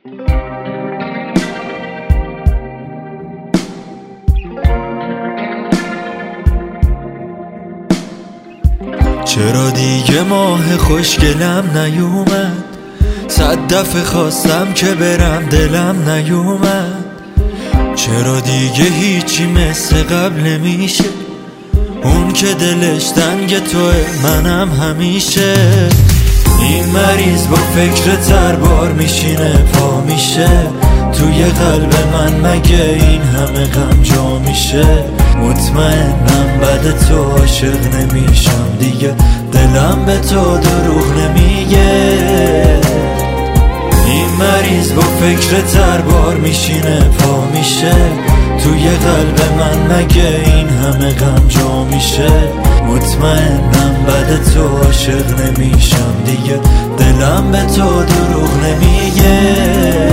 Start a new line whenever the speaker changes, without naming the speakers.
چرا دیگه ماه خوشگلم نیومد؟ 100 دفعه خواستم که برم دلم نیومد. چرا دیگه هیچی مثل قبل نمیشه؟ اون که دلش تنگ توه منم همیشه. این مریض با فکر تربار میشینه پا میشه. توی قلب من مگه این همه غم جا میشه؟ مطمئنم بعد تو عاشق نمیشم دیگه، دلم به تو دروغ نمیگه. این مریض با فکر تربار میشینه پا میشه. توی قلب من مگه این همه غم جا میشه؟ مطمئنم بعد تو عاشق نمیشم دیگه، دلم به تو دروغ نمیگه.